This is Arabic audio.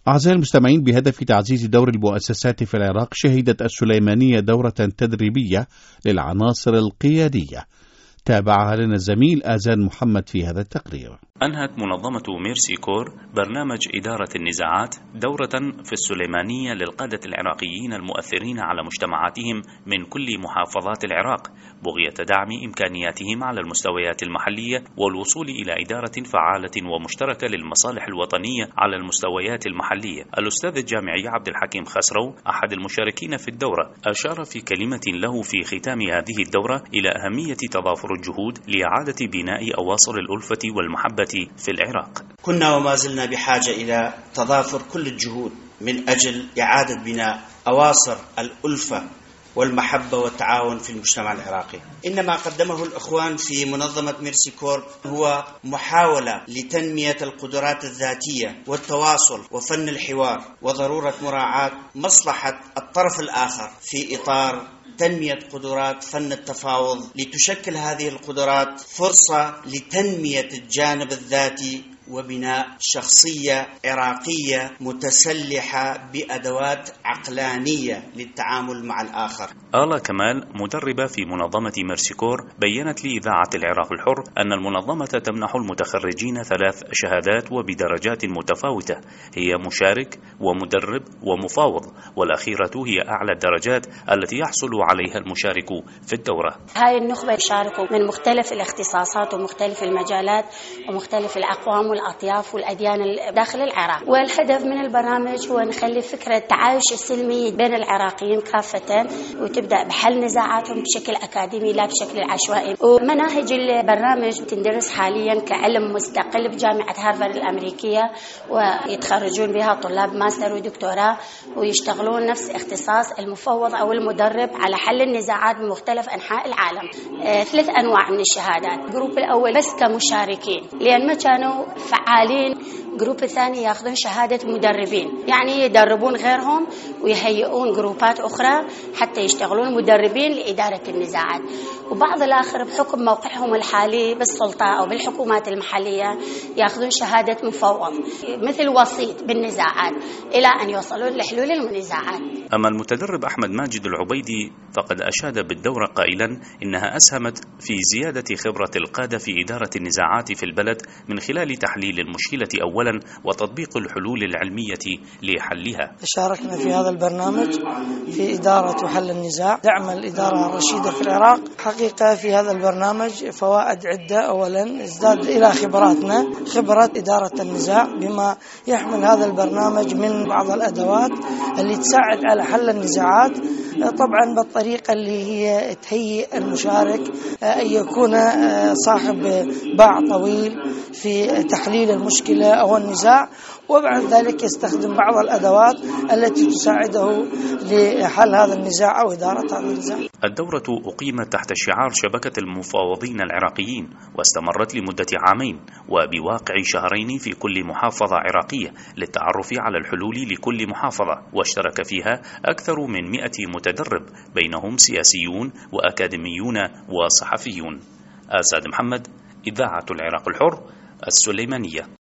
أعزائي المستمعين، بهدف تعزيز دور المؤسسات في العراق، شهدت السليمانية دورة تدريبية للعناصر القيادية. تابعها لنا الزميل آذان محمد في هذا التقرير. أنهت منظمة ميرسي كور برنامج إدارة النزاعات دورة في السليمانية للقادة العراقيين المؤثرين على مجتمعاتهم من كل محافظات العراق، بغية دعم إمكانياتهم على المستويات المحلية والوصول إلى إدارة فعالة ومشتركة للمصالح الوطنية على المستويات المحلية. الأستاذ الجامعي عبد الحكيم خسرو أحد المشاركين في الدورة أشار في كلمة له في ختام هذه الدورة إلى أهمية تضافر الجهود لإعادة بناء أواصر الألفة والمحبة في العراق. كنا وما زلنا بحاجة إلى تضافر كل الجهود من أجل إعادة بناء أواصر الألفة والمحبة والتعاون في المجتمع العراقي. إن ما قدمه الإخوان في منظمة ميرسي كور هو محاولة لتنمية القدرات الذاتية والتواصل وفن الحوار، وضرورة مراعاة مصلحة الطرف الآخر في إطار تنمية قدرات فن التفاوض، لتشكل هذه القدرات فرصة لتنمية الجانب الذاتي وبناء شخصية عراقية متسلحة بأدوات عقلانية للتعامل مع الآخر. آلا كمال مدربة في منظمة ميرسي كور بيّنت لإذاعة العراق الحر أن المنظمة تمنح المتخرجين 3 شهادات وبدرجات متفاوتة، هي مشارك ومدرب ومفاوض، والأخيرة هي أعلى الدرجات التي يحصل عليها المشارك في الدورة. هاي النخبة يشاركوا من مختلف الاختصاصات ومختلف المجالات ومختلف الأقوام والأطياف والأديان داخل العراق، والهدف من البرنامج هو نخلي فكرة التعايش السلمي بين العراقيين كافة، وتبدأ بحل نزاعاتهم بشكل أكاديمي لا بشكل عشوائي. ومناهج البرنامج تندرس حاليا كعلم مستقل بجامعة هارفارد الأمريكية، ويتخرجون بها طلاب ماستر ودكتوراه، ويشتغلون نفس اختصاص المفوض أو المدرب على حل النزاعات بمختلف أنحاء العالم. 3 أنواع من الشهادات. الجروب الأول بس كمشاركين لأن ما كانوا فعالين، جروب الثاني ياخذون شهادة مدربين، يعني يدربون غيرهم ويهيئون جروبات أخرى حتى يشتغلون مدربين لإدارة النزاعات. وبعض الآخر بحكم موقعهم الحالي بالسلطة أو بالحكومات المحلية ياخذون شهادة مفوض مثل وسيط بالنزاعات إلى أن يوصلون لحلول النزاعات. أما المتدرب أحمد ماجد العبيدي فقد أشاد بالدورة قائلا إنها أسهمت في زيادة خبرة القادة في إدارة النزاعات في البلد من خلال تحليل المشكلة أولا وتطبيق الحلول العلمية لحلها. شاركنا في هذا البرنامج في إدارة وحل النزاع، دعم الإدارة الرشيدة في العراق. حقيقة في هذا البرنامج فوائد عدة. أولا ازداد إلى خبراتنا خبرات إدارة النزاع، بما يحمل هذا البرنامج من بعض الأدوات اللي تساعد على حل النزاعات، طبعا بالطريقة اللي هي تهيئ المشارك أن يكون صاحب باع طويل في تحليل المشكلة أو النزاع، وبعد ذلك يستخدم بعض الأدوات التي تساعده لحل هذا النزاع أو إدارة هذا النزاع. الدورة أقيمت تحت شعار شبكة المفاوضين العراقيين، واستمرت لمدة 2 عام وبواقع 2 شهرين في كل محافظة عراقية للتعرف على الحلول لكل محافظة، واشترك فيها أكثر من 100 متدرب بينهم سياسيون وأكاديميون وصحفيون. آزاد محمد، إذاعة العراق الحر، السليمانية.